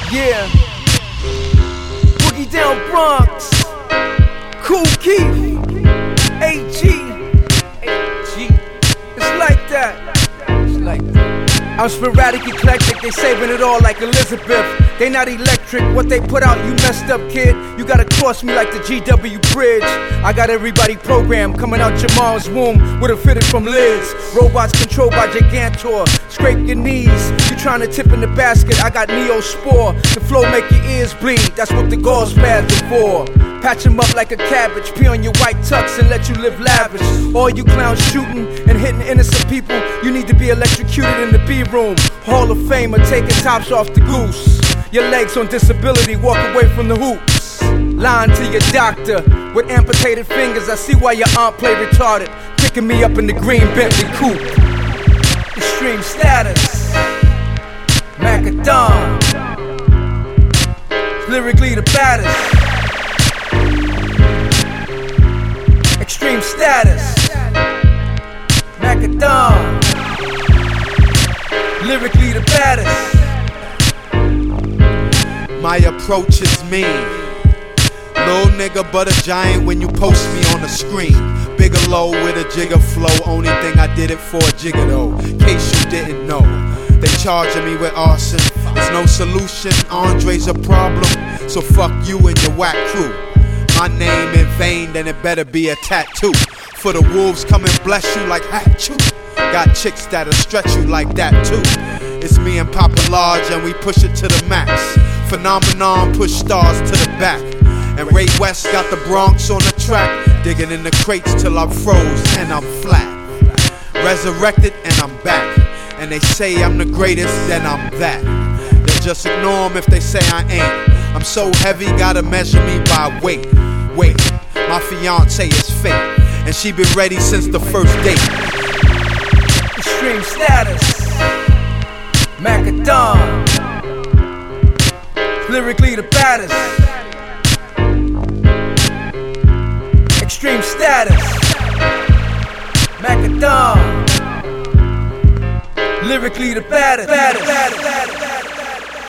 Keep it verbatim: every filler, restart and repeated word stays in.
Yeah. Boogie Down Bronx. Kool Keith. A G. A G. It's like that. It's like that. I'm sporadic, eclectic, they saving it all like Elizabeth. They not electric, what they put out, you messed up, kid. You gotta cross me like the G W Bridge. I got everybody programmed, coming out your mom's womb with a fitted from lids. Robots controlled by Gigantor, scrape your knees. You trying to tip in the basket, I got Neospore. The flow make your ears bleed, that's what the gauze pads are for. Patch them up like a cabbage, pee on your white tux and let you live lavish. All you clowns shooting and hitting innocent people, you need to be electrocuted in the B-room. Hall of Famer taking tops off the goose. Your legs on disability, walk away from the hoops. Lying to your doctor with amputated fingers, I see why your aunt played retarded. Picking me up in the green Bentley coupe. Extreme status, Macadon. Lyrically the baddest. Extreme status, Macadon. Lyrically the baddest. My approach is mean. Little nigga but a giant when you post me on the screen. Bigelow with a jigger flow, only thing I did it for a jigger though. Case you didn't know, they charging me with arson. There's no solution, Andre's a problem. So fuck you and your whack crew. My name in vain, then it better be a tattoo. For the wolves come and bless you like hat you. Got chicks that'll stretch you like that too. It's me and Papa Large and we push it to the max. Phenomenon push stars to the back. And Ray West got the Bronx on the track. Digging in the crates till I'm froze and I'm flat. Resurrected and I'm back. And they say I'm the greatest, then I'm that. They just ignore them if they say I ain't. I'm so heavy, gotta measure me by weight. Wait, my fiance is fake, and she been ready since the first date. Extreme status, Macadon. Lyrically the baddest. Extreme status, Macadon. Lyrically the baddest. baddest, baddest, baddest.